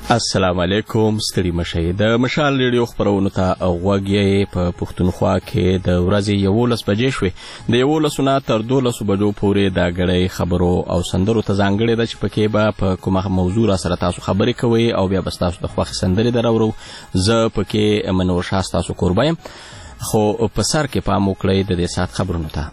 السلام علیکم. ستړي مشئ. د مشال ریډیو خپرونو ته غوږ یې په پښتونخوا کې د ورځې 11 بجې شوې. د 11 نه تر 12 بجو پورې د غړې خبرو او سندرو ته ځانګړې ده چې پکې به په کومه موضوع را سره تاسو خبرې کوئ او بیا به تاسو د خوښ سندرې درورو. زه پکې منور شاه تاسو قربایم. خو په سر کې پام وکړئ د دې سات خبرونو ته.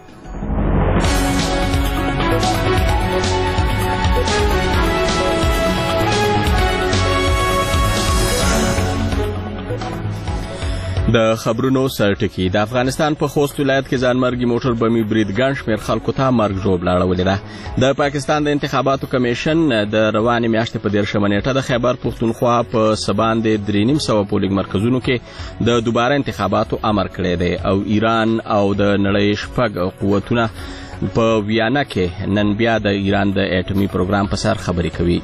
د خبرونو سرټکی. د افغانستان په خوست ولایت کې ځانمرګي موټر بمي برید ګڼ شمېر خلکو ته مرګ ژوبله اړولې ده. د پاکستان د انتخاباتو کمیشن د روانې میاشتې په 13 نیټه د خیبر پښتونخوا په سبان د 350 پولینګ مرکزونو کې د دوباره انتخاباتو امر کړی دی او ایران او د نړۍ شپږ قوتونه په ویانا کې نن بیا د ایران د اټومي پروګرام په سر خبرې کوي.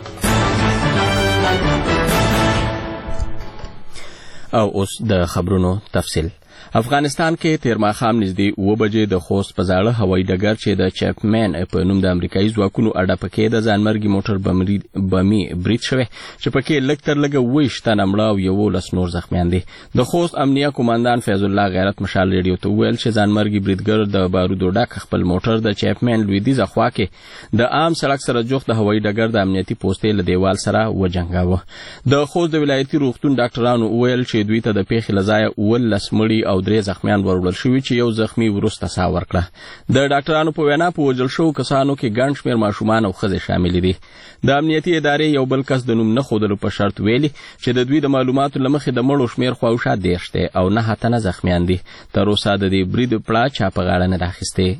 او اوس د خبرونو تفصیل. افغانستان کې تیر ماښام نږدې 9 بجې د خوست په زاړه هوایي ډګر چې د چپمن په نوم د امریکایي ځواکونو اډه پکې د ځانمرګي موټر بمي برید شوی چې پکې لږ تر لږه 20 تنه مړه او 11 نور زخمیان دي. د خوست امنیه قوماندان فیض الله غیرت مشال ریډیو ته وویل چې ځانمرګي بریدګر د بارودو ډک خپل موټر د چپمن لویدیځه خوا کې د عام سړک سره جوخت د هوایي ډګر د امنیتي پوستې له دیوال سره وجنګاوه. د خوست د ولایتي روغتون ډاکټرانو وویل چې دوی ته د پیښې له ځایه 19 مړي او 3 زخمیان ورولل شوي چې یو زخمی وروسته ساه ورکړه. د ډاکټرانو په وینا په وژل شوو کسانو کې ګڼ شمېر ماشومان او ښځې شامل دي. د امنیتي ادارې یو بل کس د نوم نه ښودلو په شرط ویلي چې د دوی د معلوماتو له مخې د مړو شمېر خواوشا 10 دی او 9 تنه زخمیان دي. تر اوسه د دې برید پړه چا په غاړه نه ده اخیستې.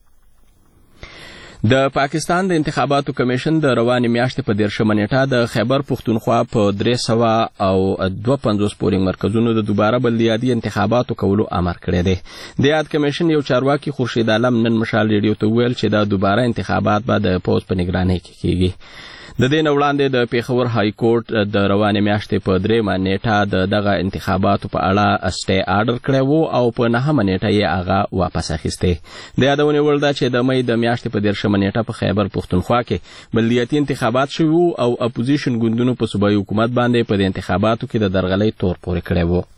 د پاکستان د انتخاباتو کمیشن د روانې میاشتې په 13 نیټه د خیبر پښتونخوا په 352 پولینګ مرکزونو د دوباره بلدیاتي انتخاباتو کولو امر کړی دی. د یاد کمیشن یو چارواکي خورشید عالم نن مشال ریډیو ته ویل چې دا دوباره انتخابات به د پوز په نگرانۍ کې کیږي. د دې نه وړاندې د پیښور های کورټ د روانې میاشتې په 3 نیټه د دغه انتخاباتو په اړه سټې آرډر کړی وو او په 9 نیټه یې هغه واپس اخیستی. د یادونې وړ ده چې د مې د میاشتې په 13 نیټه په خیبر پښتونخوا کې بلدیاتي انتخابات شوي وو او اپوزیشن ګوندونو په صوبایي حکومت باندې په دې انتخاباتو کې د درغلۍ تور پورې کړی وو.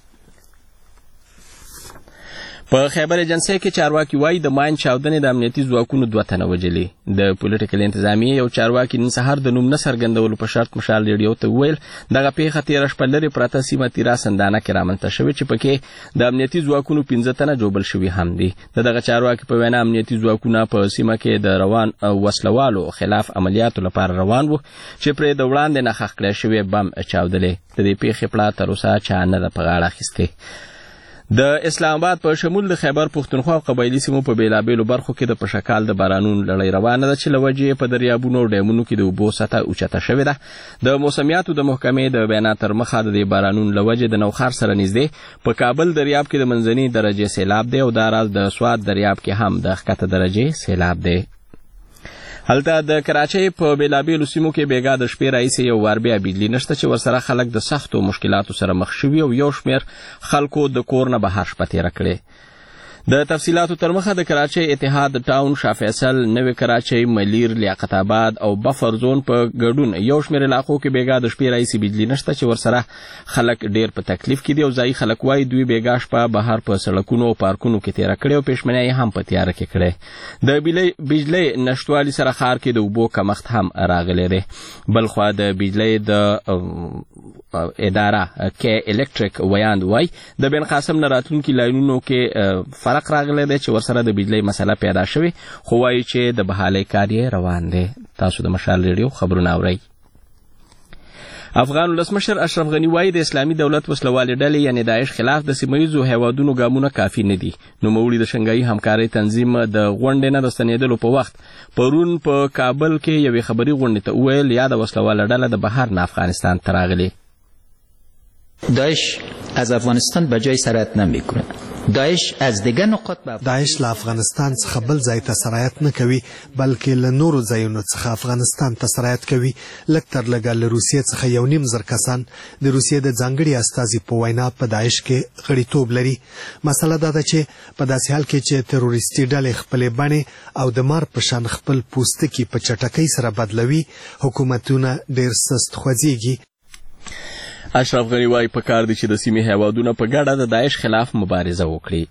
په خیبر ایجنسی کې چارواکي وایي د ماین چاودنې د امنیتي ځواکونو 2 تنه وژلي. د پولیټیکل انتظامیې یو چارواکي نن سهار د نوم نه څرګندولو په شرط مشال ریډیو ته وویل دغه پیښه تېره شپه لرې پرته سیمه تیرا سندانه کې رامنځته شوې چې پکې د امنیتي ځواکونو 15 تنه جوبل شوي هم دي. د دغه چارواکي په وینا امنیتي ځواکونه په سیمه کې د روان وسلوالو خلاف عملیاتو لپاره روان وو چې پرې د وړاندې نه ښخ کړی شوی بم چاودلې. د دې پیښې پړه تر اوسه چا نه ده په غاړه اخیستې. د اسلام آباد په شمول د خیبر پښتونخوا او قبایلي سیمو په بیلابیلو برخو کې د پشکال د بارانونو لړۍ روانه ده چې له وجې په دریابونو او ډیمونو کې د اوبو سطحه اوچته شوې ده. د موسمیاتو د محکمې د بیانات تر مخه د دې بارانونو له وجې د نوخار سره نږدې په کابل دریاب کې د منځنۍ درجې سیلاب دی او دا راز د سوات دریاب کې هم د ښکته درجې سیلاب دی. هلته د کراچۍ په بیلابیلو سیمو کې بیګا د شپې راهیسې یو وار بیا بجلي نشته چې ورسره خلک د سختو مشکلاتو سره مخ شوي او یو شمېر خلکو د کور نه بهر شپه تېره کړې. د تفصیلاتو تر مخه د کراچۍ اتحاد ټاون، شاه فیصل، نوې کراچۍ، ملیر، لیاقت آباد او بفر زون په ګډون یو شمېر علاقو کې بیګا د شپې راهیسې بجلي نشته چې ورسره خلک ډېر په تکلیف کې دي او ځایي خلک وایي دوی بیګا شپه بهر په سړکونو او پارکونو کې تېره کړې او پېشمنۍ یې هم په تیاره کې کړې. د بجلۍ نشتوالي سره ښار کې د اوبو کمښت هم راغلی دی. بلخوا د بجلۍ د اداره کې الکتریک ویاند وایي د بن قاسم نه راتلونکي لاینونو کې فرق راغلی دی چې ورسره د بجلۍ مسله پیدا شوې خو وایي چې د بحالۍ کار یې روان دی. تاسو د مشال ریډیو خبرونه اورئ. افغان ولسمشر اشرف غني وایي د اسلامي دولت وسلوالې ډلې یعنې داعش خلاف د سیمهییزو هیوادونو ګامونه کافي نه دي. نوموړي د شنګایي همکارۍ تنظیم د غونډې نه د ستنېدلو په وخت پرون په کابل کې یوې خبري غونډې ته وویل یا د وسلواله ډله د بهر نه افغانستان ته راغلې. داعش از افغانستان به جای سرایت نمیکنه. داعش له افغانستان څخه بل ځای ته سرایت نه کوي بلکې له نورو ځایونو څخه افغانستان ته سرایت کوي. لږ تر لږه له روسیې څخه 1.5 زره کسان د روسیې د ځانګړي استازي په وینا په داعش کې غړیتوب لري. مسله دا ده چې په داسې حال کې چې تروریستي ډلې خپلې بڼې او د مار په شان خپل پوستکي په چټکۍ سره بدلوي، حکومتونه ډېر سست خوځېږي. اشرف غني وايي پکار دي چې د سیمې هیوادونو په ګډه د داعش خلاف مبارزه وکړي.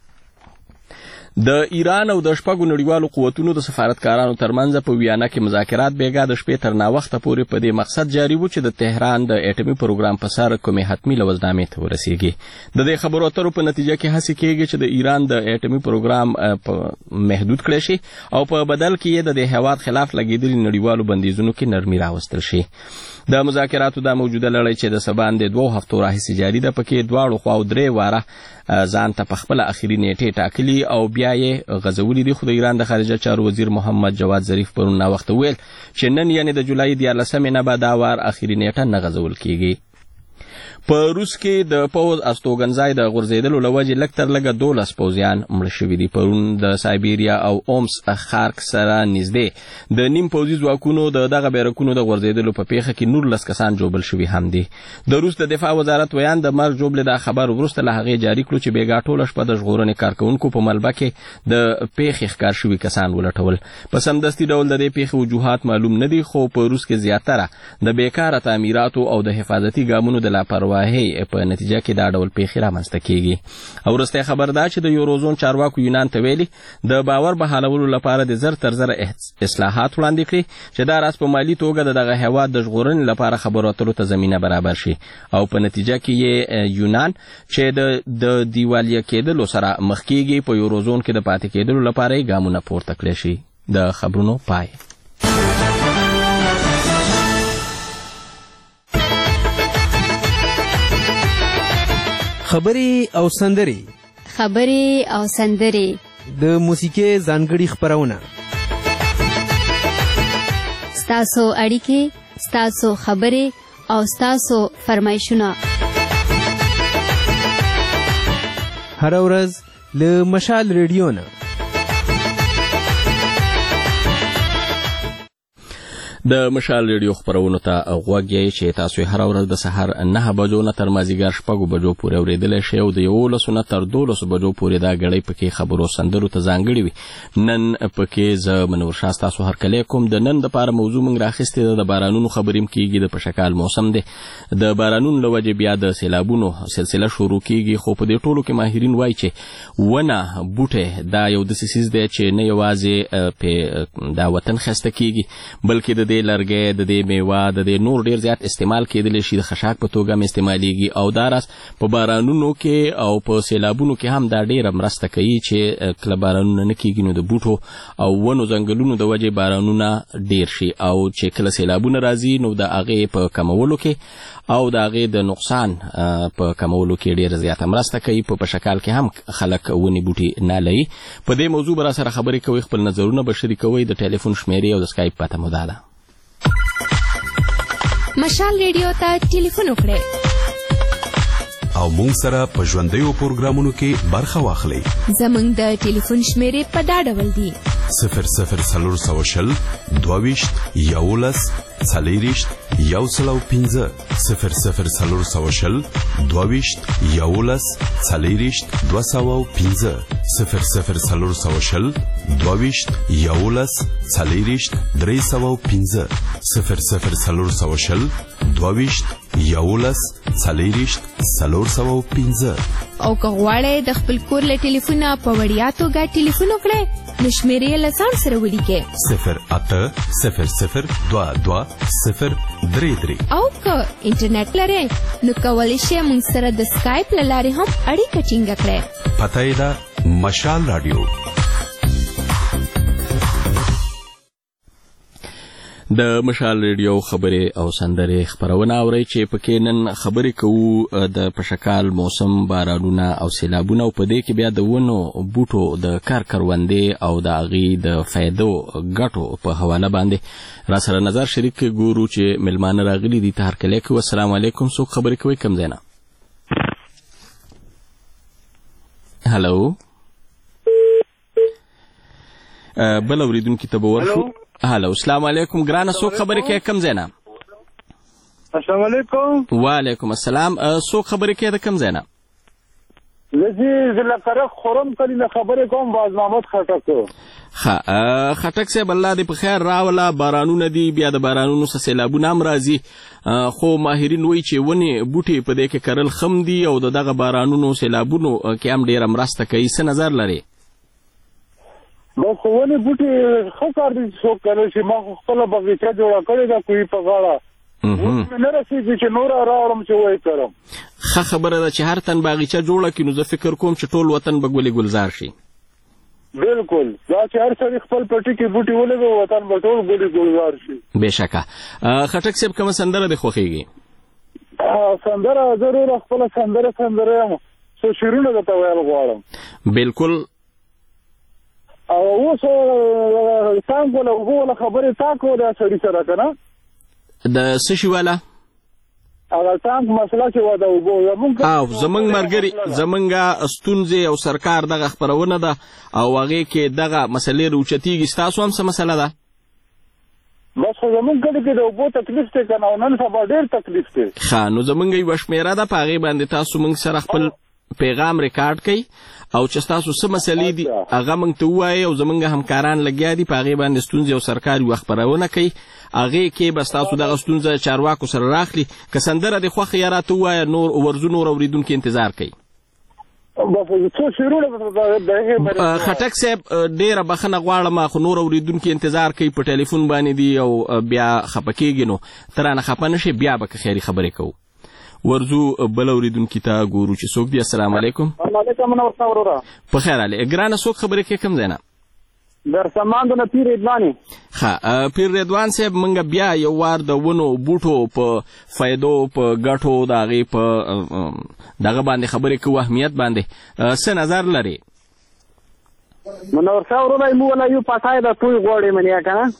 د ایران او د شپږو نړیوالو قوتونو د سفارتکارانو ترمنځ په ویانا کې مذاکرات بیګا د شپې تر ناوخته پورې په دې مقصد جاري وو چې د تهران د اټومي پروګرام په سر کومې حتمي لوزنامې ته ورسیږي. د دې خبرو اترو په نتیجه کې هڅه کېږي چې د ایران د اټومي پروګرام محدود کړي شي او په بدل کې د دې هیواد خلاف لګیدلي نړیوالو بندیزونو کې نرمي راوستل شي. د مذاکراتو د موجوده لړۍ چې د سبان د 2 هفتو راهیسې جاري ده، پکې دواړو خواو 3 واره ځان ته په خپل اخیری نیټه ټاکلي او بیا یې غزولي دي. خو د ایران د خارجه چارو وزیر محمد جواد ظریف پرون وخت ویل چې نن یعنی د جولای 14 نه بعد دا وار اخیری نیټه نه غزول کیږي. په روس کې د پوز استوګنځای د غورځېدلو لوجې لکتر لګه 12 پوزیان مړ شوي دي. پرون د سایبیریا او اومس خارک سره نږدې د نیم پوزي ځواکونو د دغه بیرکونو د غورځېدلو په پیښه کې 19 کسان جوبل شوي هم دي. د روس د دفاع وزارت ویان د مرګ جوبل د خبر وروسته له هغې جاری کړو چې بیګا ټوله شپه د ژغورنې کارکونکو په ملبه کې د پیښې ښکار شوي کسان ولټول. په سمدستي ډول د دې پیښې وجوهات معلوم نه دي، خو په روس کې زیاتره د بیکاره تعمیراتو او د حفاظتي ګامونو د لاپرواهۍ په نتیجه کې دا ډول پیښې رامنځته کیږي. او وروسته خبر دا چې د یوروزون چارواکو یونان ته ویلي د باور بحالولو لپاره د زر تر زر اصلاحات وړاندې کړي چې دا راز په مالی توګه دغه هیواد د ژغورنې لپاره خبرو اترو ته زمینه برابر شي. او په نتیجه کې یونان چې د دیوالیا کېدلو سره مخ کیږي په یوروزون کې د پاتې کېدلو لپاره ګامونه پورته کړي شي. د خبرونو پای. خبري او سندري د موسیقي ځانګړي خبرونه، ستاسو اړیکې، ستاسو خبرې او ستاسو فرمایشونه هر ورځ له مشال ریډیو نه. د مشال ریډیو خبرونو ته غوږ یې چې تاسو هر ورځ د سحر 9 بجو نه تر مازیګر 6 بجو پورې اورېدلی شئ او د 11 نه تر 12 بجو پورې دا غړۍ پکې خبرو سندرو ته ځانګړي وي. نن پکې زه منور شاه تاسو هر کله کوم. د نن د پاره موضوع موږ راخستې د بارانونو خبریم کیږي. د پشکال موسم دی، د بارانونو لوجه بیا د سیلابونو سلسله شروع کیږي. خو په دې ټولو کې ماهرین وایي چې ونه بوټه دا یو د سیسیز دی چې نه یوازې په دا وطن خسته کیږي بلکې د لرګي د دې میوه د دې نور ډیر زیات استعمال کېدل شي. د خشاک په توګه هم استعمالېږي او دا راز په بارانونو کې او په سیلابونو کې هم دا ډیره مرسته کوي چې کله بارانونه نه کېږي نو د بوټو او ونو ځنګلونو د وجې بارانونه ډیر شي او چې کله سیلابونه راځي نو د هغې په کمولو کې او د هغې د نقصان په کمولو کې ډیره زیاته مرسته کوي. په پشکال کې هم خلک ونې بوټي نه لري. په دې موضوع به راسره خبرې کوئ، خپل نظرونه به شریکوئ. د ټلیفون شمیرې او د سکایپ پته مو دا ده. مشال ریډیو ته ټلیفون وکړئ او مونږ سره په ژوندیو پروګرامونو کې برخه واخلئ. زمونږ د ټلیفون شمیرې په دا ډول دي: 00420 22 11 40 105 00420 22 11 40 205 00420 22 11 40 305 00420 22 11 40 305. او که غواړئ د خپل کور له ټلیفونه په وړیا توګه ټلیفون وکړئ نو شمیرې له ځان سره ولیکئ 080022 او که انټرنیټ لرئ نو کولی شئ موږ سره د سکایپ له لارې هم اړیکه ټینګه کړئ. پته یې ده مشال راډیو. د مشال ریډیو خبرې او سندرې خبرونه اورئ چې پکې نن خبرې کوو د پشکال موسم، بارانونه او سیلابونه او په دې کې بیا د ونو بوټو د کار کروندې او د هغې د فایدو ګټو په حواله باندې را سره نظر شریک ګورو چې مېلمانه راغلي دي. ته هرکلی کوو. السلام علیکم. څوک خبرې کوئ؟ کوم ځای نه؟ هلو بل اوریدونکي ته به ورشو. هلو السلام علیکم ګرانه څوک خبرې کوي کوم ځای نه؟ السلام علیکم. وعلیکم السلام. څوک خبرې کوي د کوم ځای نه؟ ضلع کرک خرم کلی نه خبرې کوم. باز محمد خټک. خټک صاحب الله دې په خیر راوله. بارانونه دي، بیا د بارانونو څخه سیلابونه هم راځي، خو ماهرین وایي چې ونې بوټي په دې کې کرل خم دي او د دغه بارانونو سیلابونو کې هم ډېره مرسته کوي. څه نظر لري؟ بس ونې بوټي ښه کار دي څوک کولی شي. ما خو خپله بغیچه جوړه کړې ده کوهي په غاړه، اوس مې نه رسېږي چې نوره راوړم چې ویې کرم. ښه خبره ده چې هر تن باغیچه جوړه کړي، نو زه فکر کوم چې ټول وطن به ګلې ګلزار شي. بالکل، دا چې هر سړي خپل پټي کې بوټي ولګوي وطن به ټول ګلې ګلزار شي. بېشکه. خټک صاحب کومه سندره دې خوښېږي؟ سندره ضرور خپله سندره یم، څو شعرونه درته ویل غواړم. بالکل. او اوس څنګه ولا وګوله خبرې تا کوله سړي سره که نه د څه شي والا هغه څنګه مسله چې وه د اوبو زمونږ ملګري زمونږ ستونزې او سرکار دغه خپرونه ده او هغې کې دغه مسلې راوچتېږي. ستاسو هم څه مسله ده؟ بس خو زمونږ کلي کې د اوبو تکلیف دی که نه، او نن سبا ډېر تکلیف دی. ښه، نو زمونږ یوه شمېره ده، په هغې باندې تاسو موږ سره خپل پیغام ریکارډ کړئ او چې ستاسو څه مسلې دي هغه موږ ته ووایئ او زمونږ همکاران لګیا دي په هغې باندې ستونزې او سرکار یوه خپرونه کوي، هغې کې به ستاسو دغه ستونزه چارواکو سره راخلي. که سندره دې خوښه یا راته ووایه، نور ورځو نور اورېدونکي انتظار کوي. خټک صاحب ډېره بخښنه غواړم، خو نور اورېدونکي انتظار کوي، په ټلیفون باندې دي او بیا خفه کېږي، نو ته رانه خفه نه شې، بیا به که خیري خبرې کوو. ورځو بل اورېدونکي ته ګورو چې څوک دي. السلام علیکم. وعلیکم منور وروره. په خیر علي. ګرانه څوک خبرې کوي کوم ځای نه؟ درسماندو نه پیر رضواني. ښه، پیر رضوان صاحب موږ بیا یو وار د ونو بوټو په فایدو په ګټو د هغې په دغه باندې خبرې کوو، اهمیت باندې څه نظر لري؟ منور صاحب وروره موږ ولا یو پټای د توی غوړې منیا که نه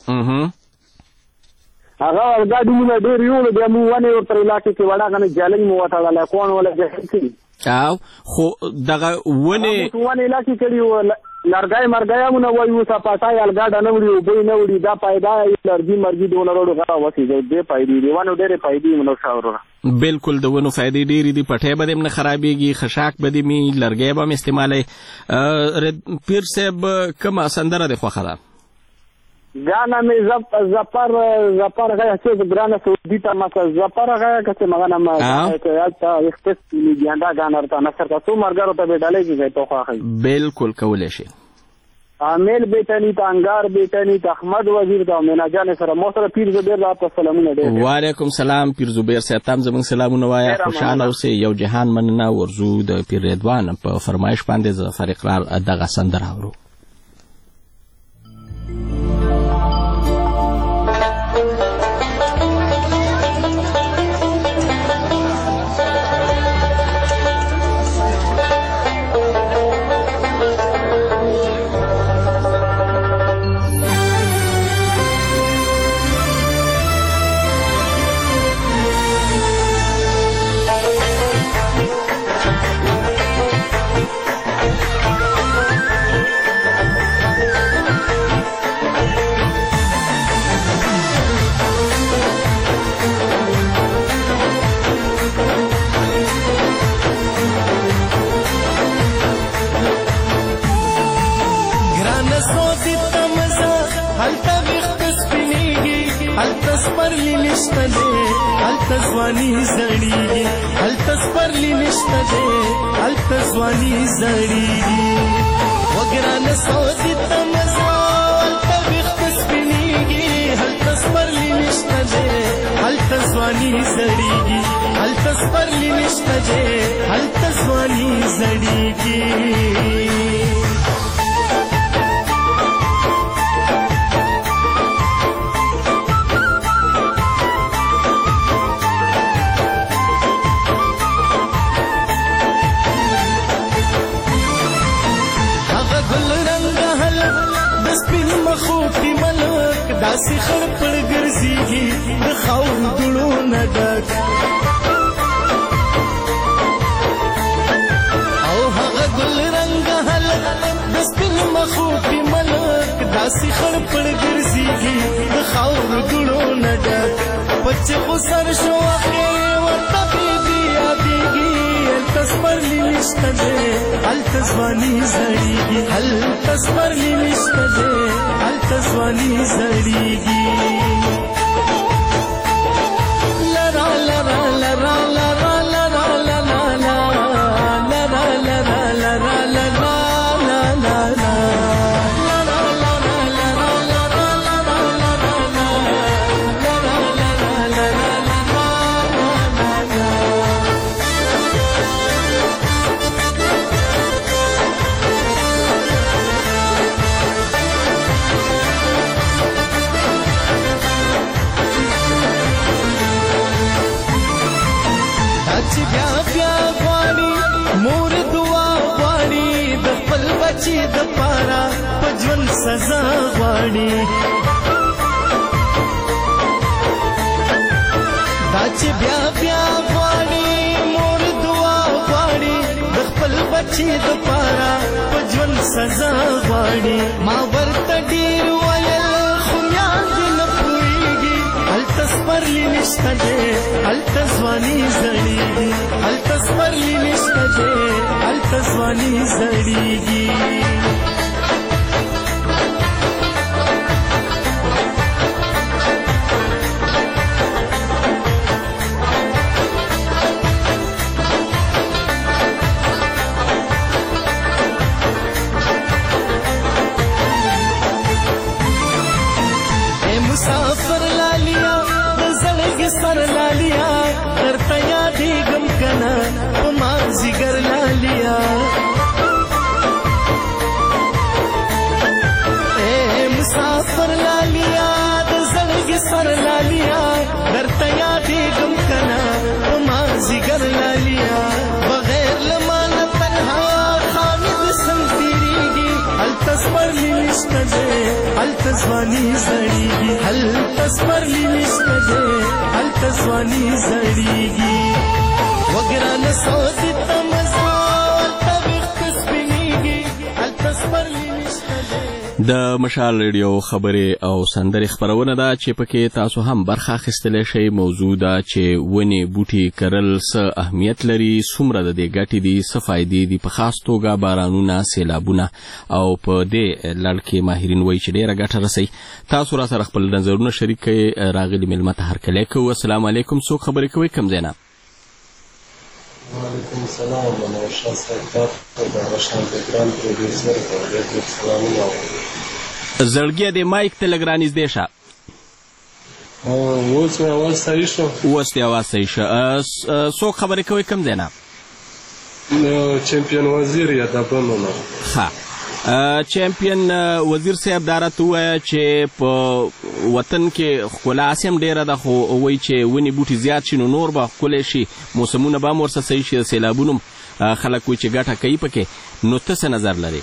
هغه ګاډیونه ډېر یوړو، بیا موږ ونې ورته علاقې کې وړاګانې جالۍ مو وتړلی، کوڼ ولا جهل کړي. خو دغه ونې علاقې کړي وو، لرګی مرګی مو نه وایي، اوس پټای الګاډه نه وړي، اوبه یې نه وړي، دا پیدا لرګي مرګي دونه روډو غره وسېږي. دې فایدې دي، ونو ډېرې فایدې منور صاحب وروره. بالکل، د ونو فایدې ډېرې دي، پټی به دې هم نه خرابېږي، خشاک به دې مي، لرګی به هم استعمالوي. پیر صاحب کومه سندره دې خوښه ده؟ گانا می زپر غیا چه گرانا سعودی تا مثلا زپر غیا کسی مگانا ما تا اختص میگیاندا گانا رتا نصر کا تو مرګرو ته ډالې کیږي تو خاخي. بالکل کولای شي. عامل بیتنی تا انګار بیتنی تا احمد وزیر دا مینا جان سره مو سره پیر زبیر تاسو سلامونه دي. وعلیکم سلام پیر زبیر صاحب، تام زمون سلامونه وایي. خوشاله اوسئ. یو جهان مننه. ورزو د پیر رضوان په فرمایش باندې ظفر اقرار دغه سندره اورو. داسې خړ پړ ګرځېږي د خاورو دوړو نه ډک، او هغه ګل رنګه خړپړ ګرځيږي د خاور ګړو نه ډک پچ خو سر شو اخې ورته بي یادېږي تصبرلی نشته دې هلته ځواني زړېږي هلته صبرلی نشته دې هلته ځواني زړېږي لرا لرا لرا لرا لرا لرا لرا لرا لرا لرا چې د پارا پجون سزا غواړي دا چې بیا بیا غواړي مور دعا غواړي د خپل بچي د پارا پجون سزا غواړي ما ورته ډیر ویل خو یاد نه پوهېږي هلته صبرلی نشته دی هلته ځواني زړېږي هلته صبرلی نشته دی هلته ځواني زړېږي مسافر لالیا د زړګي سر لالیا درته یادېږم کنه په مازدیګر لالیا مسافر لالیا د زړګي سر لالیا درته یادېږم کنه په مازدیګر لالیا بغیر له مانه تنها خامد څنګه تېرېږي هلته صبرلی نشته دی هلته ځواني زړېږي هلته صبرلی نشته دی هلته ځواني زړېږي وګرانه سودې ته مزه هلته ویښته سپینېږي هلته صبرلی نشته دی د مشال ریډیو خبرې او سندرې خپرونه ده چې پکې تاسو هم برخه اخیستلی شئ. موضوع ده چې ونې بوټي کرل څه اهمیت لري، څومره د دې ګټې دي، څه فایدې دي، په خاص توګه بارانونه، سیلابونه او په دې لړ کې ماهرین وایي چې ډېره ګټه رسوي. تاسو را سره خپل نظرونه شریک کړئ. راغلي مېلمه ته هرکلی کوو. السلام علیکم. څوک خبرې کوئ؟ کوم ځای نه؟ وعلیکم السلام. منوشا صاحب تاسو د روشن ګران پروډوسر ته ډېر سلامونه. زړګیه د مایک ته لږ رانږدې شه. اوس مې اواز صحیح شو؟ اوس دې اواز صحیح شه. څوک خبرې کوئ؟ کوم ځای نه؟ چمپیون وزیر یا د بنو نه. ښه چمپیون وزیر صاحب دا راته ووایه چې په وطن کې ښکلا هسې هم ډېره ده، خو وایي چې ونې بوټي زیات شي نو نور به ښکلی شي، موسمونه به هم ورسره صحیح شي، د سیلابونو خلک وایي چې ګټه کوي پکې. نو ته څه نظر لرې؟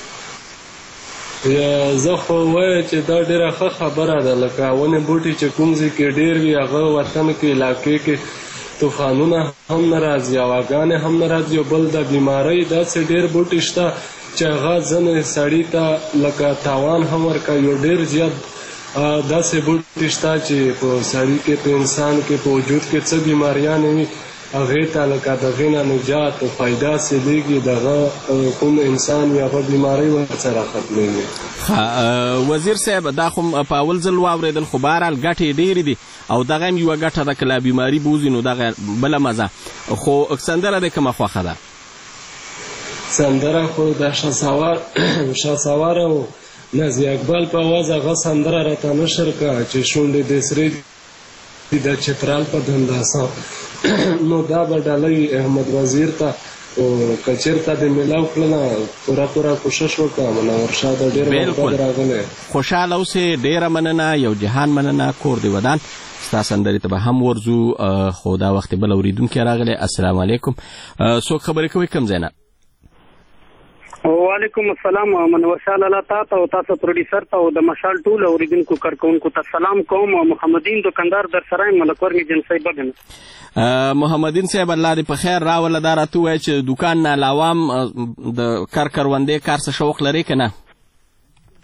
زه خو وایم چې دا ډېره ښه خبره ده. لکه ونې بوټي چې کوم ځای کې ډېر وي هغه وطن کې علاقې کې طوفانونه هم نه راځي، هواګانې هم نه راځي، او بل د بیمارۍ داسې ډېر بوټي شته چې هغه ځنې سړي ته لکه تاوان هم ورکوي. یو ډېر زیات داسې بوټي شته چې په سړي کې، په انسان کې، په وجود کې څه بیماریانې وي هغې ته لکه د هغې نه نجات او فایده حاصلېږي، دغه کوم انسان وي هغه بیمارۍ ورسره ختمېږي. وزیر صاحب دا خو په اول ځل واورېدل، خو بهرحال ګټې ډېرې دي او دغه هم یوه ګټه ده که لا بیماري بوځي نو دغه بله مزه. خو سندره دې کومه خوښه ده؟ سندره خو د شهسوار او نازي اقبال په اواز هغه سندره راته نشر کړه چې شونډې دې سرې دي د چترال په دنداسه. نو دا به ډالۍ احمد وزیر ته او که چېرته دې میلاو کړله پوره کوشش وکړه. منور شاه د ډېر وخت راغلی. خوشحاله اوسې، ډېره مننه، یو جهان مننه. کور دې ودان. ستا سندرې ته به هم ورځو، خو دا وخت بل اورېدونکی راغلی. السلام علیکم. څوک خبرې کوئ؟ کوم ځای نه؟ وعلیکم السلام. منور شاه لالا تا ته او تاسو پروډوسر ته او د مشال ټول اوریدونکو کارکونکو ته سلام کوم. محمدین دکاندار در سرایم ملکور ایجنسی بګنه. محمدین صاحب الله دې په خیر راوله. دا راته ووایه چې دکان نه علاوه هم د کروندې کار څه شوق لرې که نه؟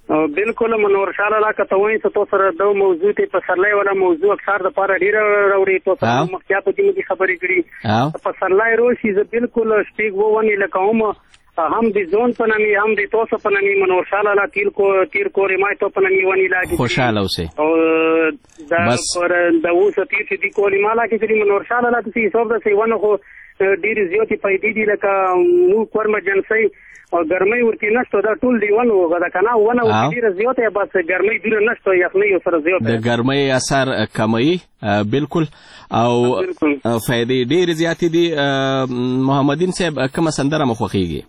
بالکل منور شاه لاله که ته وایې څه تو سره د موضوع ته پسرلی والا موضوع اکثر د پاره ډیره راوړي تو سره مخکې په دې خبرې کړي پسرلی روشي زه بالکل شپږ وونې لکه هم هم د زون په نامي هم د توسه په نامي منور شاه لاله تیر کورې ما ته په نامي ونی لاګي خوشاله اوسئ او دا پر د اوسه تیر چې دی کولی ما لاګي چې منور شاه لاله ته حساب د سی ونه خو ډیر زیاتې پیدا دي لکه نو کورم جنسي او ګرمۍ ورته نشته دا ټول دیونه وغدا کنه ونه ډیره زیاته بس ګرمۍ ډیره نشته یخنۍ سره زیاته د ګرمۍ اثر کموي بالکل او فائدې ډیره زیاتې دي محمدین صاحب کومه سندره مخوخیږي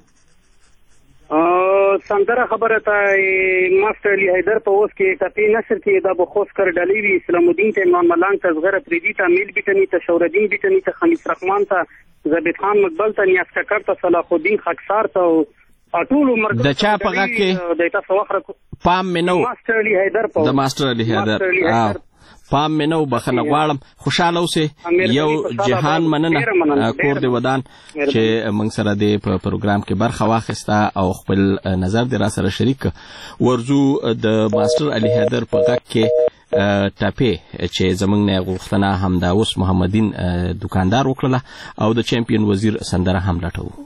سندره خبره ته ماستر علی حیدر په اوس کې کپی نشر کې دا بخوس کر ډلی وی اسلام الدین ته امام ملنګ تصغیر پریدی ته میل بیتنی ته شورالدین بیتنی ته خمیس رحمان ته زبید خان مقبل ته نیاز ککر ته صلاح الدین خاکسار ته ټول عمر د چا په غږ کې د تاسو وخت پام مینو ماستر علی حیدر په د ماستر علی حیدر پام مینو بخنه غواړم خوشاله اوسئ یو جهان مننه کور دی ودان چې موږ سره د پروګرام کې برخه واخیسته او خپل نظر دی را سره شریک ورزو د ماستر علی حیدر په غږ کې ټاپې چې زمونږ نه غوښتنه هم دا اوس محمدین دکاندار وکړله او د چمپیون وزیر سندره هم لټوو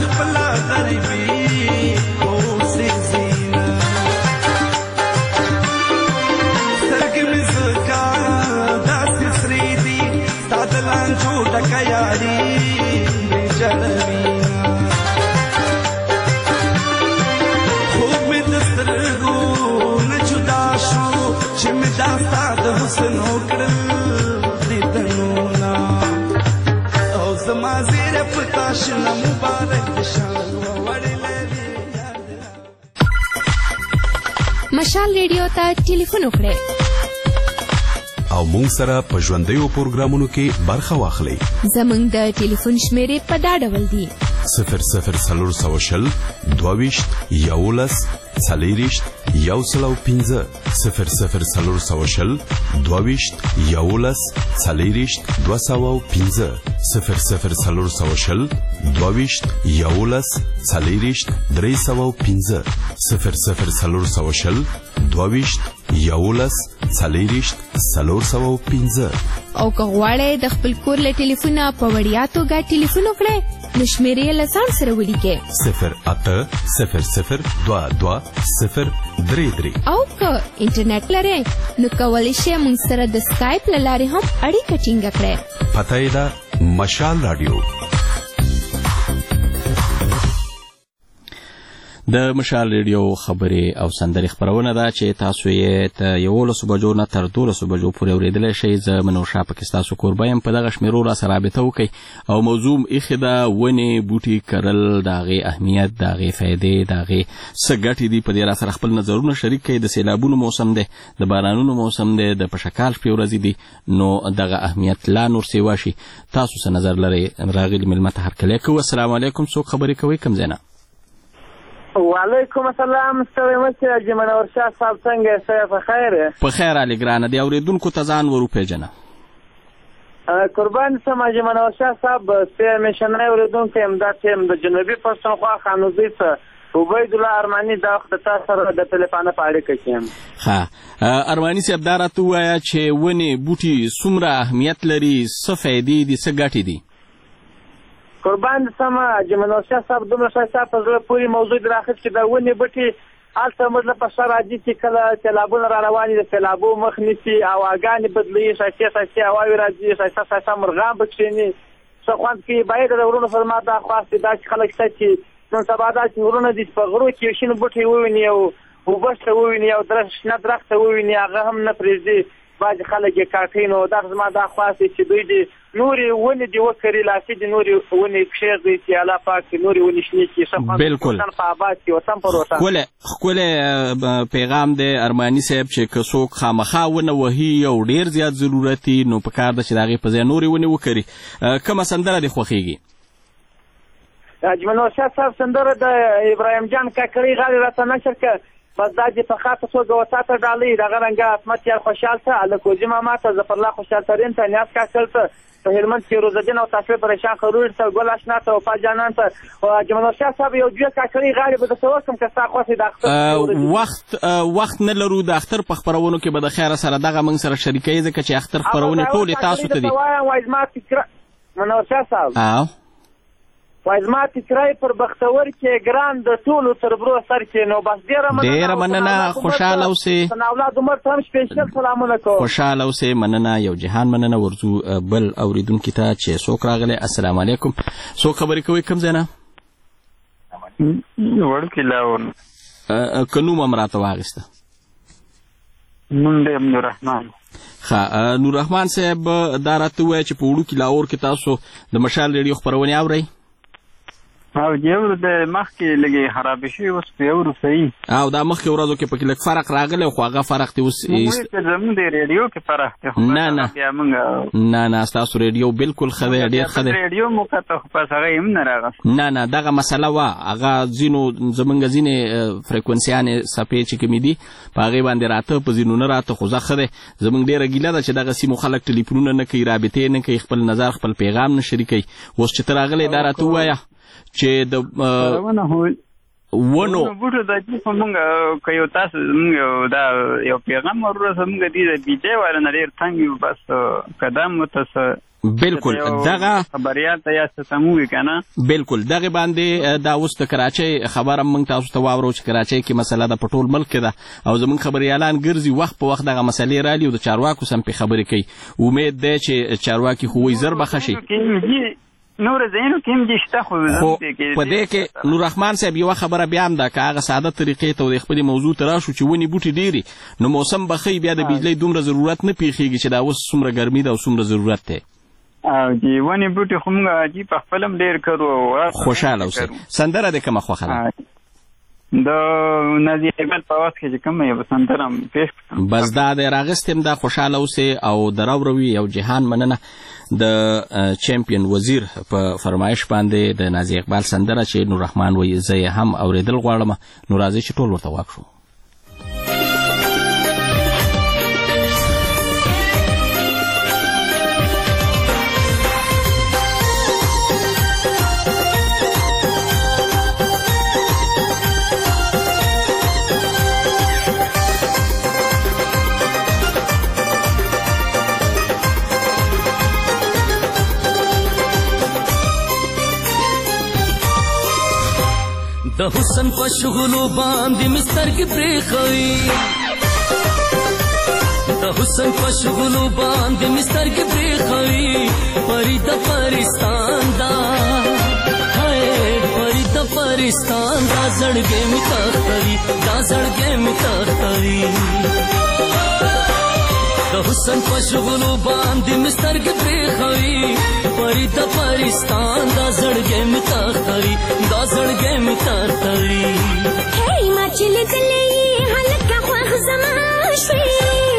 خپلا غریبي اوسې زینا سترګې مې زکا داسې سرې دي ستا د لانجو ډکه یاري بې جلوینا خوب مې د سترګو نه جدا شو چې مې دا ستا د حسن وکړل دیدنونه او زما زیره په تا شنه مبارک شان وړې لري مشال ریډیو ته ټلیفون وکړئ او مونږ سره په ژوندیو پروګرامونو کې برخه واخلئ. زموږ د ټلیفون شمیرې په دا ډول دي: 00 22 11 40 105 00 22 11 40 205 00 22 11 40 305 00 22 11 40 305 او که غواړئ د خپل کور له ټلیفونه په وړیا توګه ټلیفون وکړئ نو شمیرې له ځان سره ولیکئ 0800220333 او که انټرنیټ لرئ نو کولی شئ موږ سره د سکایپ له لارې هم اړیکه ټینګه کړئ. پته یې ده مشال رادیو. د مشال ریډیو خبرې او سندرې خبرونه ده چې تاسو یې ته 11 بجو نه تر 12 بجو پورې اورېدلی شئ. زه منوشه پکې ستاسو کوربه یم. په دغه شمیرو راسره رابطه وکړئ او موضوع ایښې ده ونې بوټي کرل، د هغې اهمیت، د هغې فایدې، د هغې څه ګټې دي. په دې راسره خپل نظرونه شریک کړئ. د سیلابونو موسم دی، د بارانونو موسم دی، د پشکال شپې ورځې دي، نو دغه اهمیت لا نور سیوا شي. تاسو څه نظر لرئ؟ راغلي مېلمه ته هرکلی کوو. السلام علیکم. څوک خبرې کوئ؟ کوم ځای نه؟ وعلیکم السلام. ستړی مه شې حاجي منور شاه صاحب، څنګه یې؟ څه په خیر یې؟ په خیر علي ګرانه. د اورېدونکو ته ځان ور وپېژنه. قربان شم حاجي منور شاه صاحب. ستا همیشنی اورېدونکی یم. دا ټیم د جنوبي پښتونخوا خانوزۍ څه عبیدالله ارماني دا وخت د تا سره د تلیفانه په اړیکه کې یم. ښه ارماني صاحب، دا راته ووایه چې ونې بوټي څومره اهمیت لري، څه فایدې دي، څه ګټې دي؟ قربان سم حاجي منور شاه صاحب، دومره ښایسته په زړه پورې موضوع دې راخیست چې د ونې بوټي هلته مطلب په ښه راځي چې کله سیلابونه را روان دي د سیلابو مخ نیسي، هواګانې بدلوي، ښایستې ښایستې هواوې راځي، ښایسته ښایسته مرغان به کښېني، ښه خوند کوي. باید د غرونو سره ما دا خواست دی، داسې خلک شته چې نن سبا داسې غرونه دي چې په غرو کې یو شین بوټی وویني او اوبه شته وویني او شنه درخته وویني، هغه هم نه پرېږدي. بعضې خلک یې کاټوي. نو دا زما دا خواست دی چې دوی دې نورې ونې دې وکري، لاسي دې نورې ونې کښېږدي چې الله پاک نورې ونې شنې کړي، ښه خوند وطن په آباد کړي، وطن پر وطن. ښکلی پیغام دی ارماني صاحب چې که څوک خامخا ونه وهي او ډېر زیات ضرورت وي نو پکار ده چې د هغې په ځای نورې ونې وکري. کومه سندره دې خوښېږي؟ حاجي منور شاه صاحب سندره د ابراهیم جان کاکړي غاړې راته نشر کړه. بس دا چې په خاصه توګه وساته ډالۍ دغه رنګه عصمت یار خوشحال ته، الکوزي ماما ته، ظفرالله خوشحال ترین ته، نیاز کاکل ته، په هلمند کې روزالدین او تاشفې پریشان خرور ته، ګل اشنا ته، وفا جانان ته. حاجي منور شاه صاحب یو دوه کاکړي غاړې به درته وکړم که ستا خوښ وي. د اختر وخت نه لرو. د اختر په خپرونو کې به د خیره سره دغه موږ سره شریکوي، ځکه چې اختر خپرونې ټولې تاسو ته دي. وایي زما فکره منور شاه صاحب، وایي زما فکرای پر بختور کې ګران د ټولو تر برو سر کې. نو بس ډېره مننه. خوشحاله اوسئ. اولاد عمر ته هم سپیشل سلامونه کوم. خوشحاله اوسئ. مننه. یو جهان مننه. ورځو بل اورېدونکي ته چې څوک راغلی. السلام علیکم. څوک خبرې کوئ؟ کوم ځای نه؟ وړوکی لاور. که نوم هم راته واخېسته؟ نوم دی نوررحمان. ښه نوررحمان صاحب، دا راته ووایه چې په وړوکي لاور کې تاسو د مشال ریډیو خپرونې اورئ؟ او یو د مخکې لږې خرابې شوي، اوس په یو صحیح. او دا مخکې ورځو کې پکې لږ فرق راغلی، خو هغه فرق دی اوس زموږ د ریډیو کې فرق دی. نه ستاسو ریډیو بالکل ښه دی، ډېر ښه دی. ریډیو مو کته خو پس هغه هم نه راغست. نه دغه مسله وه، هغه زمونږ ځینې فریکونسیانې څپې چې کومې دي په هغې باندې راته، په ځینو نه راته، خو زه ښه دی. زمونږ ډېره ګیله ده چې دغه سیمو خلک ټلیفونونه نه کوي، رابطې نه کوي، خپل نظر خپل پیغام نه شریکوي. اوس چې ته راغلی دا راته ووایه چې د ونو بوټو د چې موږ که یو تاسو موږ دا یو پیغام ورسوه، موږ دې د بیجۍ والا نه ډېر تنګ یو، بس قدم ورته بالکل دغه خبريال ته یا ستموي کنه بالکل دغه باندې دا اوس د کراچۍ خبره موږ تاسو ته واورو چې کراچۍ کې مسله د پټول ملک کې ده او زموږ خبريالان ګرځي وخت په وخت دغه مسلې رالي او د چارواکو سم په خبرې کوي امید ده چې چارواکي خو وي زر بخشي نور زینو کوم دي شته خو په دې کې نور رحمان صاحب یو خبره بیا هم ده که هغه ساده طریقې ته د خپل موضوع ته راشو چې ونی بوټي ډیری نو موسم بخي بیا د بجلی دومره ضرورت نه پیخیږي چې دا اوس څومره ګرمي ده او څومره ضرورت دی او دی ونی بوټي خو موږ عجیب په خپلم ډیر کړو خوشاله اوسئ سندره د کومه خوښه ده د نازي اقبال په واس کې چې کوم یو سندره پیش کړم بس دا د راغستم دا خوشاله اوسئ او دراوروي او جهان مننه د چمپیون وزیر په فرمایش باندې د نازي اقبال سندره چې نور رحمان وایي زه هم اوریدل غواړم نو راځي چې ټول ورته واکشو د حسن په شغلو باندې مستر کې پریخوي د حسن په شغلو باندې مستر کې پریخوي پری د پرستان دا هاي پری د پرستان دا زړګې می تختوي دا زړګې می تختوي د حسن په شغلو باندې مستر کې پریخوي پری د پرستان دا زړګې می تختوي دا زړګې می تختوي هی ما چلې دلې هلکه خوښ زما شوي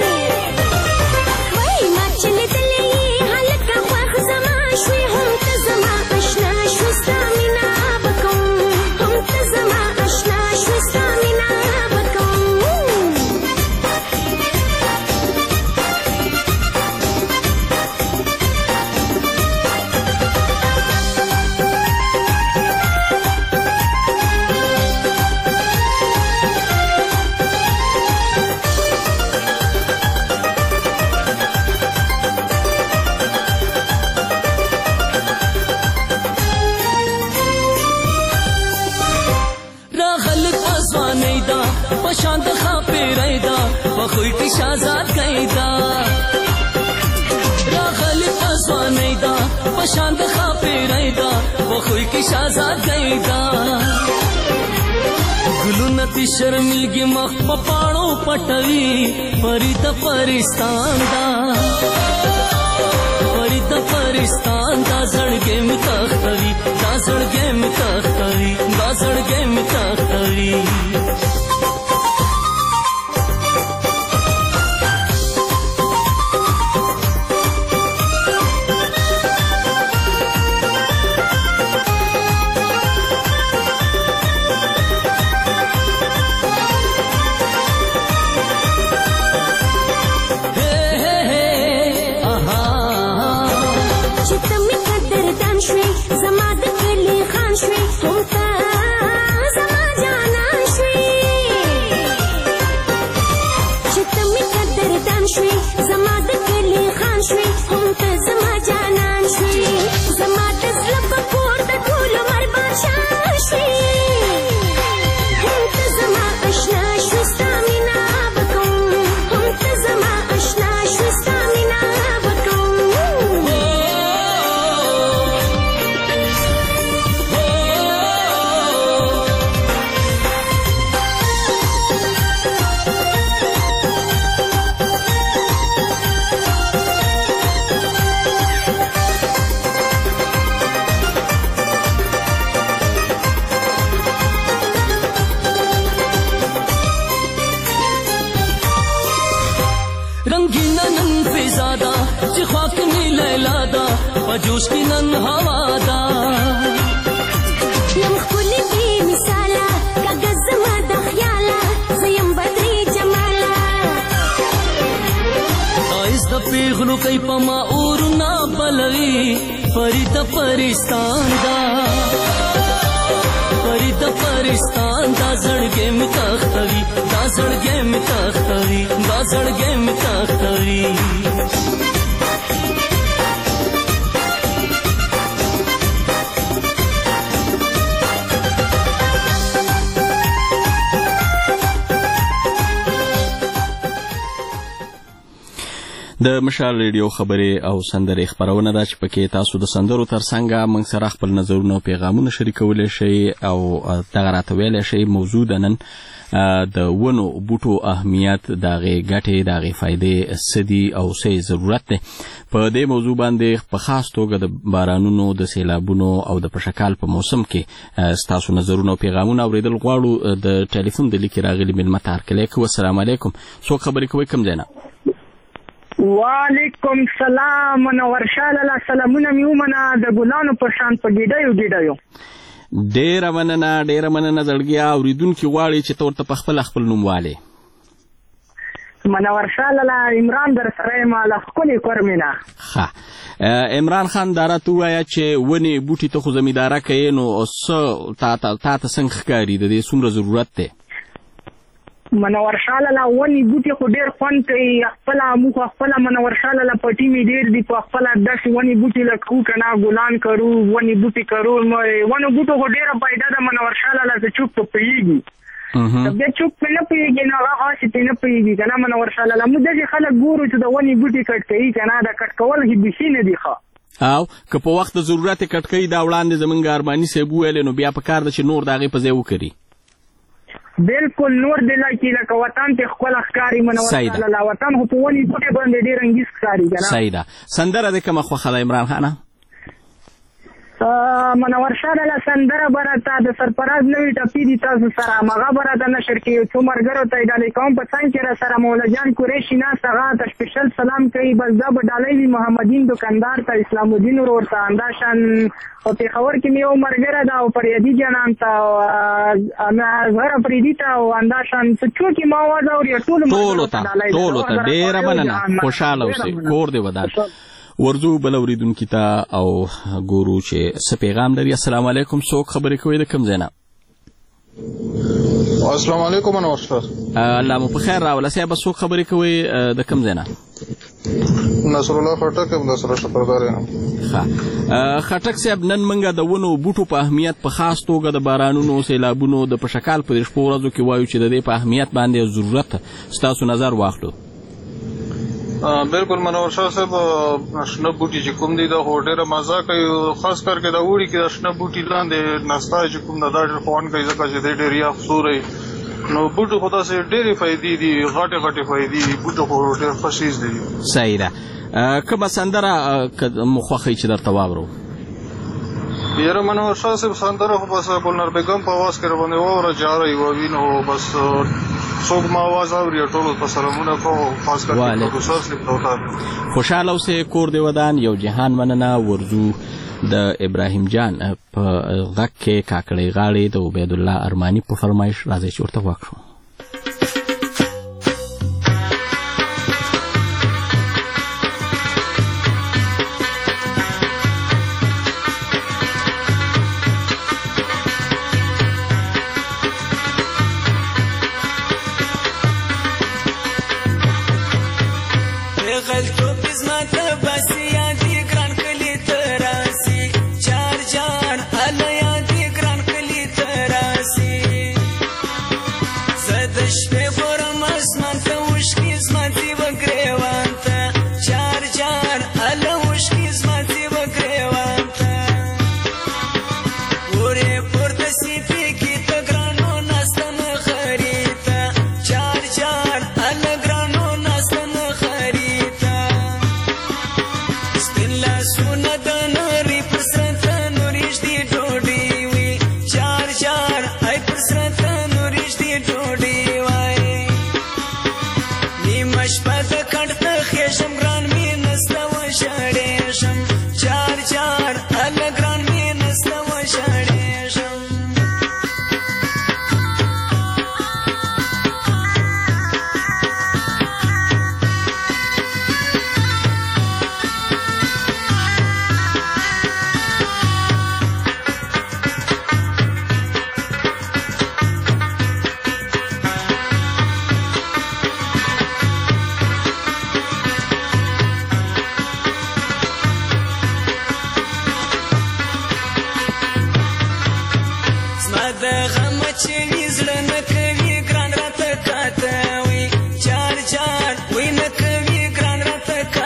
وای ما چلې دلې هلکه خوښ زما شوي هم ته زما آشنا شو ستا مینا بکوم هم ته زما آشنا شو ستا مینا بکوم پشاند خاپیرای دا بخوی کی شازاد گئی دا راغلی پسوانی دا پشاند خاپیرای دا بخوی کی شازاد گئی دا گلو نتی شرمیگی مخ پپاڑو پٹوی پری دا پرستان دا پری دا پرستان دا زړګې می تختوي دا زړګې می تختوي دا زړګې می تختوي جوش کی نن هوا دا یم خپلی بی مثالا کاغذ زما د خیالا زیم بدری جمالا آیس د پیغلو کای پما اور نا بلوي فرید پرستان دا فرید پرستان دا زړګې می تختوي دا زړګې می تختوي دا زړګې می تختوي د مشال ریډیو خبرې او سندرې خبرونه ده چې پکې تاسو د سندرو ترڅنګ موږ سره خپل نظرونه او پیغامونه شریکولی شئ او دغه راته ویلی شئ. موضوع د نن د ونو بوټو اهمیت، د هغې ګټې، د هغې فایدې څه دي او څه ضرورت دی. په دې موضوع باندې په خاص توګه د بارانونو، د سیلابونو او د پشکال په موسم کې ستاسو نظرونه او پیغامونه اوریدل غواړو. د ټلیفون د لیکې راغلي مېلمه ته هرکلی کوو. السلام علیکم. څوک خبرې کوئ؟ کوم ځای نه؟ وعلیکم سلام. منور شاه لاله سلامونه مې ومنه د ګلانو په شان په ګیډیو. ډیره مننه زړګیا. اوریدونکي غواړي چې ته ورته په خپل نوم والې. منور شاه لاله عمران در سره یم له ښکلې کورمینه. ښه عمران خان، دا راته ووایه چې ونې بوټي ته خو زمینداره کوې، نو څه تا ته څنګه ښکاري؟ د دې څومره ضرورت دی؟ منور شاه لاله ونې بوټي خو ډېر خوند کوي. خپله موږ خپله منور شاه لاله پټي مې ډېر دي. په خپله داسې ونې بوټي لکه کوو که نه، ګلان کرو، ونې بوټي کرو. ونو بوټو خو ډېره فایده ده منور شاه لاله. که څوک په پوهېږي، بیا څوک پرې نه پوهېږي نو هغه هسې پرې نه پوهېږي که نه منور شاه لاله. موږ داسې خلک ګورو چې د ونې بوټي کټ کوي که نه، د کټ کول هې بیخي نه دي ښه. او که په وخت د ضرورت یې کټ کوي، دا وړاندې زمونږ ارماني صاحب وویلې، نو بیا په کار ده چې نور د هغې په ځای وکړي. بالکل نور دی لکه وطن ته ښکله ښکاري منور شاه لاله. وطن خو په ونې بوټي باندې ډېر انګیز ښکاري که نه. صحیح ده. سندره دې کومه خوښه ده عمران خانه؟ منور شاه لاله سندره به راته د سرفراز نوي ټپي دي تاسو سره، هغه به راته نشر کړي. یو څو ملګرو ته یې ډالۍ کوم په څنګ کې را سره مولا جان قریشي ناست، هغه ته سپیشل سلام کوي. بس دا به ډالۍ وي محمدین دکاندار ته، اسلام الدین ورور ته، همداشان په پېښور کې مې یو ملګری ده او پریدي جانان ته، اصغر افریدي ته، او همداشان څوک یې ما اواز اوري ټولو ته ډېره مننه. خوشحاله اوسئ، کور دې ودان. ورځو بل اوریدونکي ته او ګورو چې څه پیغام لري. السلام علیکم. څوک خبرې کوئ؟ د کوم ځای نه؟ السلام علیکم. منور شاه. الله مو په خیر راوله. صاحبه څوک خبرې کوئ؟ د کوم ځای نه؟ نصر الله خټک یم، د سره شکردار یم. ښه خټک صاحب، نن موږ د ونو بوټو په اهمیت په خاص توګه د بارانونو، سیلابونو، د پشکال په دې شپو ورځو کې وایو چې د دې په اهمیت باندې ضرورت ستاسو نظر واخلو. بالکل منور شاه صاحب، شنه بوټي چې کوم دي دا خو ډېره مزه کوي. خاص کر کې د اوړي کې د شنه بوټي لاندې ناستا چې کوم دا ډېر خوند کوي، ځکه چې دی ډېر یخ سوری. نو بوټو خو داسې ډېرې فایدې دي، غټې فایدې دي. بوټو خو ډېر ښه شیز دی. صحیح ده. کومه سندره مو خوښوي چې درته واورو؟ یاره منور شاه صاحب سندره خو بس ګلنار بیګم په اواز کې راباندې واوره جاره یې ووینو. بس څوک ما اواز اوري ټولو ته سلامونه کوو، خاص کر پروفیسر صاحب ته. خوشحاله اوسئ، کور دې ودان. یو جهان مننه. ورځو د ابراهیم جان په غږ کې کاکړۍ غاړې د عبید الله ارماني په فرمایش راځئ چې ورته غوږ شو. Gram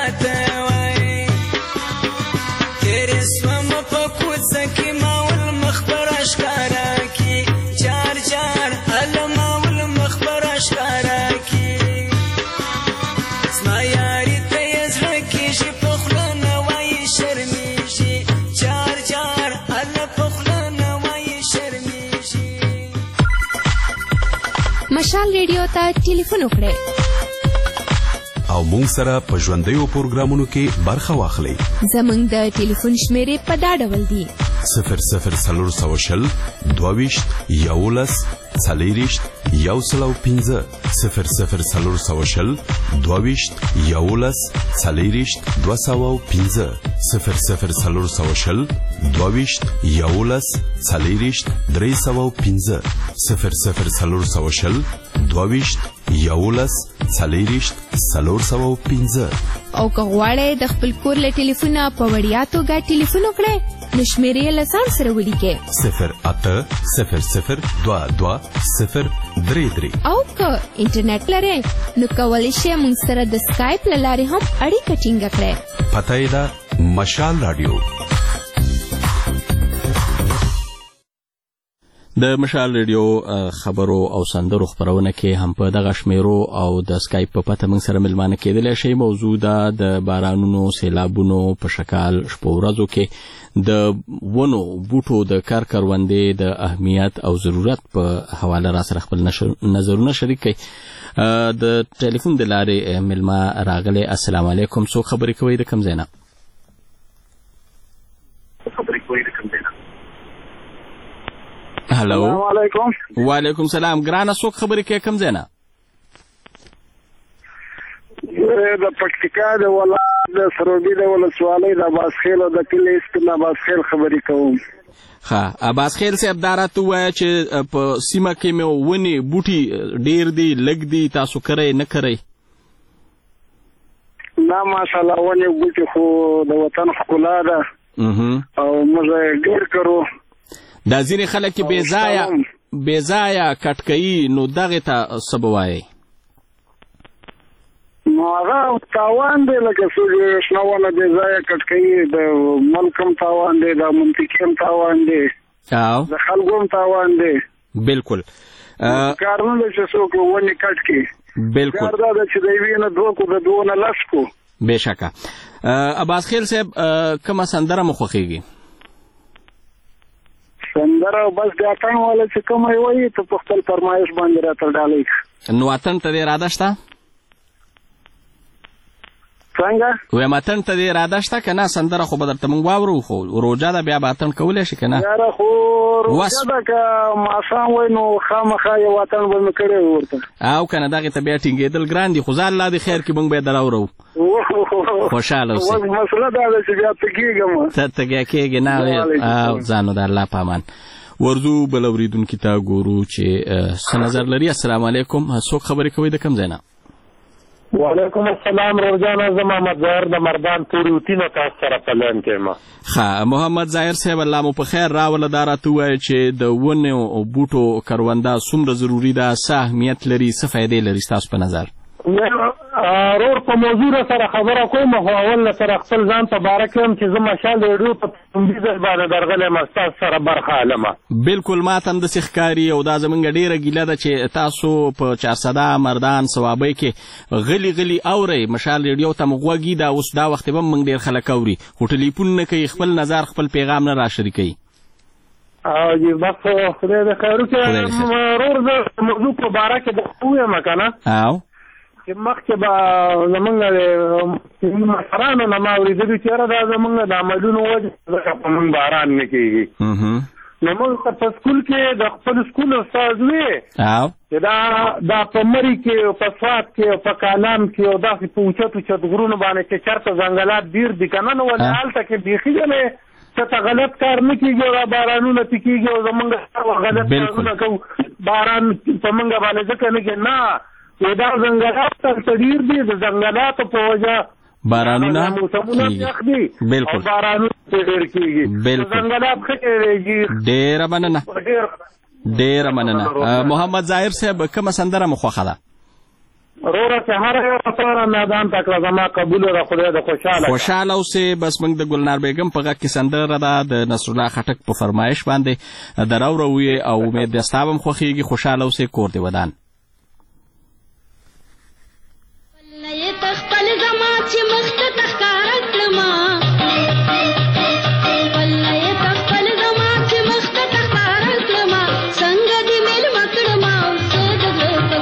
مشال ریډیو ته ټلیفون وکړئ او مونږ سره په ژوندیو پروګرامونو کې برخه واخلئ. زموږ د ټلیفون شمیرې په دا ډول دي: 00 22 11 40 105 00 22 11 40 205 00 22 11 40 305 00 22 11 40 305. او که غواړئ د خپل کور له ټلیفونه په وړیا توګه ټلیفون وکړئ نو شمیرې له ځان سره ولیکئ 080022 او که انټرنیټ لرئ نو کولی شئ موږ سره د سکایپ له لارې هم اړیکه ټینګه کړئ. پته یې ده مشال راډیو. د مشال ریډیو خبرو او سندرو خبرونه کې هم په دغه شمیرو او د سکایپ په پته موږ سره ملمانه کېدلی شي. موضوع ده د بارانونو سیلابونو په شکال شپو ورځو کې د ونو بوټو د کار کروندې د اهمیت او ضرورت په حواله را سره خپل نظرونه شریک کړي. د ټلیفون د لارې ملما راغلی. السلام علیکم. څوک خبرې کوئ د کوم ځای نه؟ هلو. السلام علیکم. وعلیکم سلام. ګرانه څوک خبرې کوي کوم ځای نه؟ د پکتیکا د ولایت د سروبي د ولسوالۍ د عباسخیل او د کلي سپین عباسخیل خبرې کوم. ښه عباسخیل صاحب دا راته ووایه چې په سیمه کې مې ونې بوټي ډېر دي لږ دي تاسو کرئ نه کرئ؟ نه ماشاءالله ونې بوټي خو د وطن ښکلا ده او موږ یې ډېر کرو. دا ځینې خلک چې بې ځایه کټ کوي نو دغې ته څه به وایئ؟ نو هغه تاوان دی لکه څوک شنه ونه بې ځایه کټ کوي د ملک هم تاوان دی د منطقې هم تاوان دی د خلکو هم تاوان دی. بلکل کار نه دی چې څوک ونې کټ کړي. بلکل کار دا ده چې د یوې نه دوه کړو د دوو نه لس کړو. بېشکه. عباسخیل صاحب کومه سندره مو خوښېږي؟ سندره بس د اتڼ والا چې کومه یې وایي ته په خپل فرمایش باندې راته ډالۍ نو اتڼ ته دې اراده شته؟ څنګه؟ وایم اتڼ ته دې اراده شته که نه؟ سندره خو به درته موږ واورو خو روژه ده بیا به اتڼ کولی شي که نه؟ یاره خو روژه ده که ماښام وای نو خامخا یو اتڼ به مې کړی وي ورته او که نه دغې ته بیا ټینګېدل ګران دي خو ځه الله دې خیر کړي موږ به یې دراورو. خوشحاله اوسئ. مسله دا ده چې بیا تږېږم ته تږی کېږې نه او ځانو د الله په امان. ورځو بل اورېدونکي ته ګورو چې څه نظر لري. السلام علیکم. څوک خبرې کوئ د کوم ځای نه؟ وعلیکم السلام. روزانه زه محمد ظاهر د مردان پورې وتینه تاسو سره په لین کې یم. ښه محمد ظاهر صاحب الله مو په خیر راوله. دا راته ووایه چې د ونو او بوټو کرونده څومره ضروري ده، څه اهمیت لري، څه فایدې لري ستاسو په نظر؟ رور په موضوع سره خبره کوم خو اول سره خپل ځان ته باره کوم چې زه مشال ریډیو په لومړي ځل باندې درغلی یم ستاسو سره برخه علمه. بلکل ما ته هم داسې ښکاري او دا زموږ ډېره ګیله ده چې تاسو په چارسده مردان صوابۍ کې غلي غلي اورئ مشال ریډیو ته مو غوږ وي. دا اوس دا وخت به هم موږ ډېر خلک اوري خو ټلیفون نه کوي، خپل نظر خپل پیغام نه را شریکوي. او جی بس خدای دې خیر وکړي. رور زه موضوع په باره کې د ووایم که نه او چې مخکې به زمونږ د مشرانو نه ما اورېدلي چې یاره دا زمونږ د عملونو وجه ځکه په مونږ باران نه کېږي. نو موږ په سکول کې د خپل سکول استاد وی چې دا په مري کې او په سوات کې او په کالام کې او داسې په اوچت اوچت غرونو باندې چې چېرته ځنګلات ډېر دي که نه نو ولې هلته کې بیخي ځلې څه غلط کار نه کېږي او دا بارانونه پې کېږي او زمونږ غلط کارونه کوو. باران په مونږ باندې ځکه نه کې نه دا ځنګلات هلته ډېر دي د ځنګلاتو په وجه بارانونه موسمونه یخ دي او بارانونه ډېر کېږي. ځنګلات ښه کېږي. ډېره مننه ډېره مننه. محمد ظاهر صاحب کومه سندره مو خوښه ده؟ روره چې هر یو لپاره میدان ته کړه زما قبوله ده خدای د خوشحاله اوسې. بس موږ د ګلنار بیګم په غږ کې سندره ده د نصرالله خټک په فرمایش باندې دراوروو یې او امید ده ستا به هم خوښېږي. خوشحاله اوسې. کور دې ودان. خپل زما چې مخته تخکاره کړما پلې خپل زما چې مخته تخکاره کړما څنګه دې مېلمه کړما څه د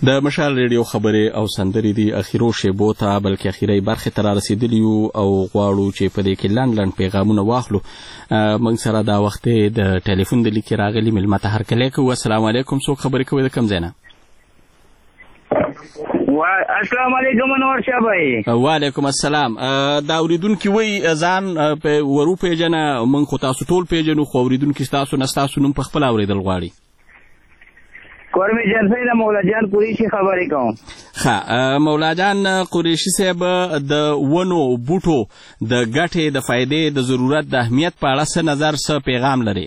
د مشال ریډیو خبرې او سندرې دي اخیرو شیبو ته بلکې اخیری برخې ته را رسېدلي یو او غواړو چې په دې کې لنډ پیغامونه واخلو. موږ سره دا وخت د ټلیفون د لیکې راغلي مېلمه ته هرکلی کوو. السلام علیکم. څوک خبرې کوئ د کوم ځای نه؟ السلام علیکم انور شاه بھائی. وعلیکم السلام. دا اوریدونکي وایي ځان ورو پیژنه، موږ خو تاسو ټول پیژنو، خو اوریدونکي ستاسو نه ستاسو نوم په خپله اورېدل غواړي. کورمي جنسۍ د مولا جان قریشي خبرې کوم. ښه، مولا جان قریشي صاحب د ونو بوټو د ګټې د فایدې د ضرورت د اهمیت په اړه څه نظر څه پیغام لري؟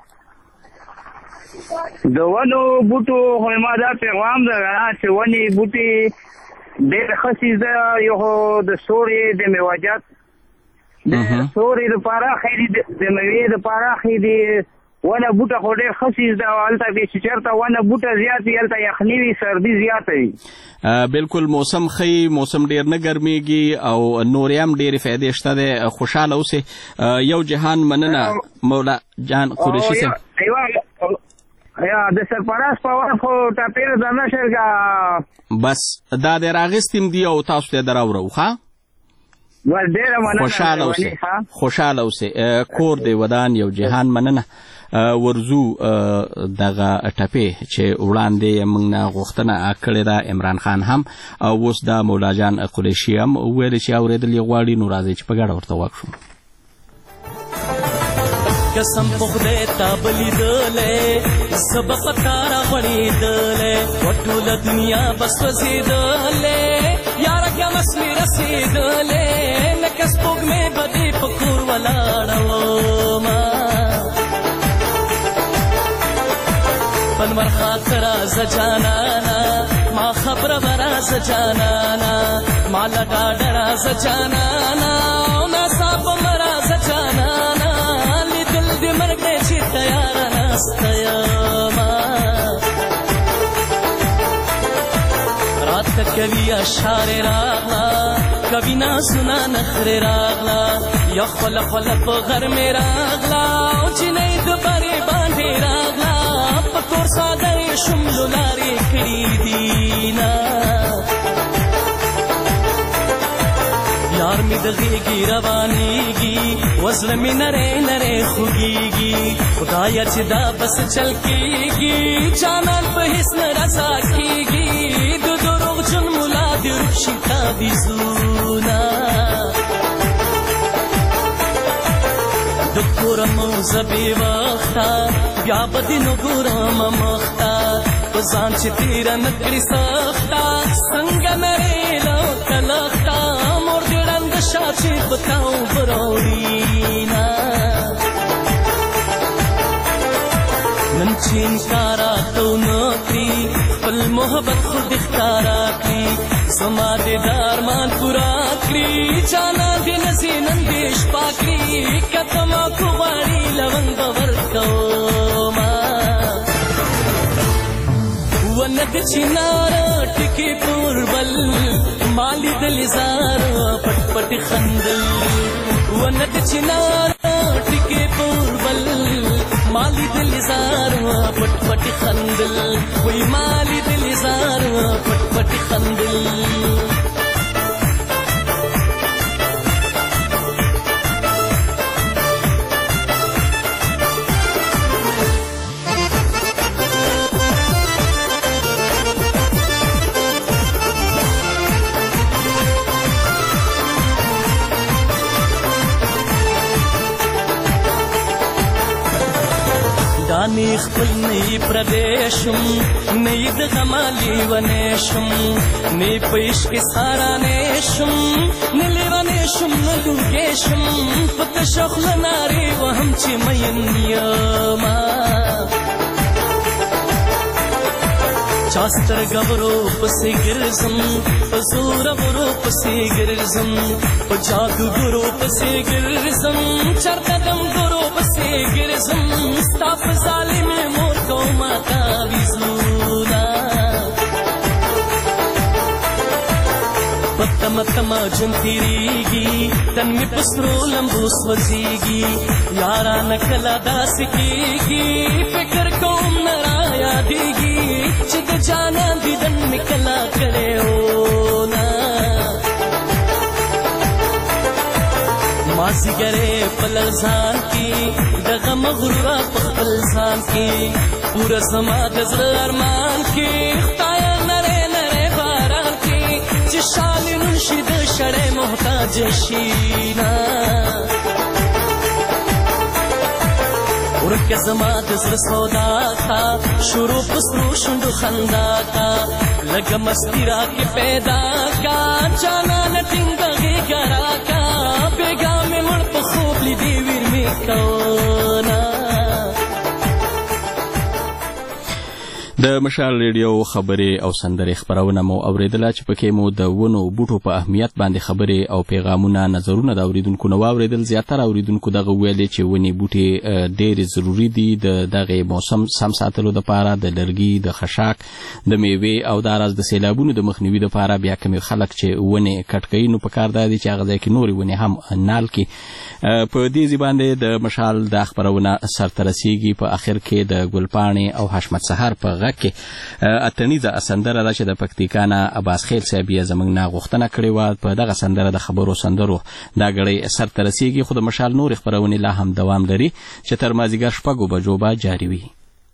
د ونو بوټو خو ما دا پیغام ده چې ونې بوټي ډېر ښه څیز ده. یو خو د سورې د میوجات د سورې دپاره ښه دي، د میوې دپاره ښه دي. ونه بوټه خو ډېر ښه څیز ده. هلته کې چې چېرته ونه بوټه زیات وي هلته یخني وي، سردي زیاته وي. بلکل موسم ښه، موسم ډېر نه ګرمیږي او نورې هم ډېرې فایدې شته دی. خوشحاله اوسئ. یو جهان مننه مولا جان قریشي صاحب. یا د سرپرست په وخت خو ټاپېر د نشر کا بس دا د راغستیم دی او تاسو ته دراوړو. ښه، ډېره مننه. خوشحاله اوسئ. کور دی ودان یو جهان مننه. ورزو دغه ټپې چې وړاندې موږ نه غوښتنه کړې ده عمران خان هم او اوس دا مولا جان قریشي هم وویل چې اورېدل یې غواړي. نو راځئ چې په ګډه ورته غوږ شو. قسم په خدای تا بلیدلې زه به په تا راغړېدلې و ټوله دنیا به سوځېدلې یاره قیامت مې رسېدلې لکه سپوږمۍ به دې په کور ولاړه ومه پنور خاطره ز جانانا ما خبره براز جانانا مالا ډاډه راز جانانا او ناڅاپه مراز جانانا لیدل دې مرګ دی چې تیاره ناسته یمه راته کوي اشارې راغله کوي نازونه نخرې راغله یا خوله خوله په غر مې راغله او چینۍ د برې باندې راغله په کور ساده شملو لارې کړي دینا یار مې د غېږې روانېږي وزړه مې نری نری خوږېږي خدایه چې دا بس چل کېږي جانان په هېڅ نه رضا کېږي د دروغجن ملا دې روپ شي تعویضونه د کور موزه بې وخته بیا به دې نو ګورم مخته په ځان چې تېره نه کړي سخته څنګه نرې لوته لخته مور دې ړنده شه چې په تا اوبه راوړينه نن چې انکاراته ونه کړي خپل محبت خود ښکاره کړي زما دې د ارمان پوره کړي جانا دې نسي نن دې شپه کړي که ته ما کو غواړي لونګ به ورکومه ونه د چنار ټکي پوربل ما لیدلې زار پټ پټ خندل ونه د چنار ټکي پوربل ما لیدلې زار پټ پټ خندل وای ما لیدلې زار پټ پټ خندل دانی خپل نه پردیشم نه د غمالی ونیشم نه پېښ کې سارا نشم نه لیوانیشم نه لوګیشم پته شخل ناری وهم چې مین یما چاستر غورو پسې ګرځم په زور غورو پسې ګرځم په جادو غورو پسې ګرځم چرته دم غورو پسې ګرځم ستا په ظالم مور کومه تعویضونه پتم تم جون تیریږي تن می پسرو لمبو سوځيږي یاران کلا داس کیږي فکر کوم نه را یادېږي چې د جانا دیدن می کلا کړې او نا ماسي ګره پلل ځان کی دغه مغرورا په خپل ځان کی پورا سما د زړه ارمان کی خدای نره نره باران کی چې شامل شي د شړې محتاج شي نا ورکه زما د زړه سودا کا شروع پسرو شوندو خندا کا لګ مستی را کې پیدا کا چانا نټینګه ګرا کا بیگا مې مړ په خوب لیدې ویر مې کونا د مشال ریډیو خبرې او سندرې خبرونه مو اوریدله چې پکې مو د ونو بوټو په اهمیت باندې خبرې او پیغامونه نظرونه د اوریدونکو نو اوریدل زیاتره اوریدونکو دغه ویلې چې ونی بوټي ډېر ضروری دي د دغه موسم سم ساتلو لپاره د لرګي د خشاک د میوه او د راز د سیلابونو د مخنیوي لپاره بیا کوم خلک چې ونی کټکې نو په کار دي چې هغه ځکه نوري ونی هم نال کې په دې ځباندې د مشال د خبرونه سرترسيږي په اخر کې د ګلپاڼې او حشمت سحر په غږ کې اتنیزه سندره ده چې د پکتیکانا عباس خیل صاحب یې زمنګ نه غوښتنه کړې و په دغه سندره د خبرو سندرو دا غړي سرترسيږي خو د مشال نور خبرونه لا هم دوام لري چې تر مازیګر شپږو بجو به جاری وي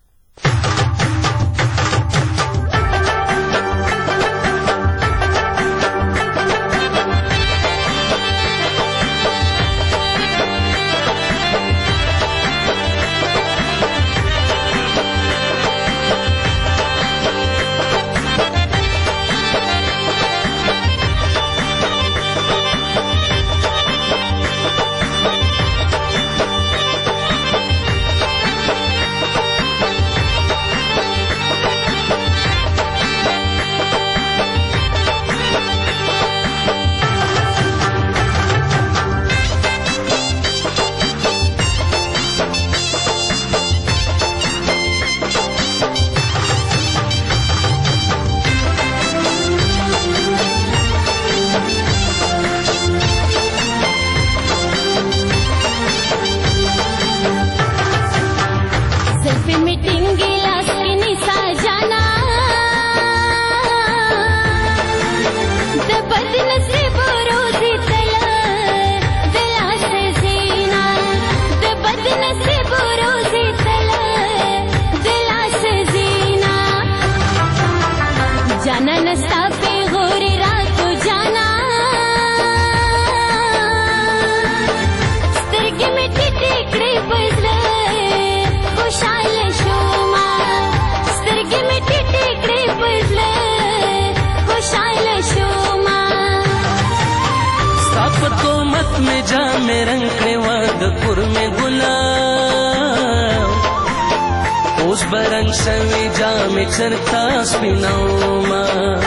برنگ شوی جام چرتا سپیناوما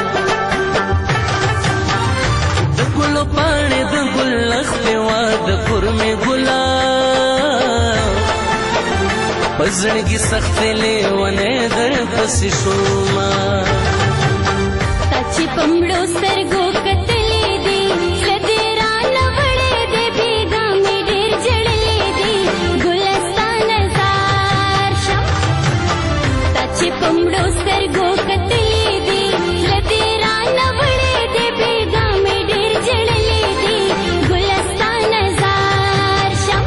د ګلو پاڼې د ګل لخت وا د پرمې ګلا پزړګي سخت لیونه در پس شوما تچ پمړو سترګو کتلې دي لدرا نوړې دې بیګا مې ډېر جړلې دي ګلستان زار شم تچ پمړو سترګو کتلې دي لدرا نوړې دې بیګا مې ډېر جړلې دي ګلستان زار شم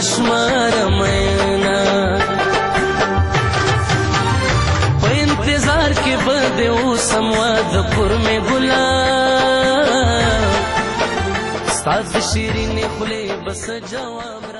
نشمار مینا په انتظار کې به د اوسم واده پر مې ګلاب ستا د شیرینې خولې بس جواب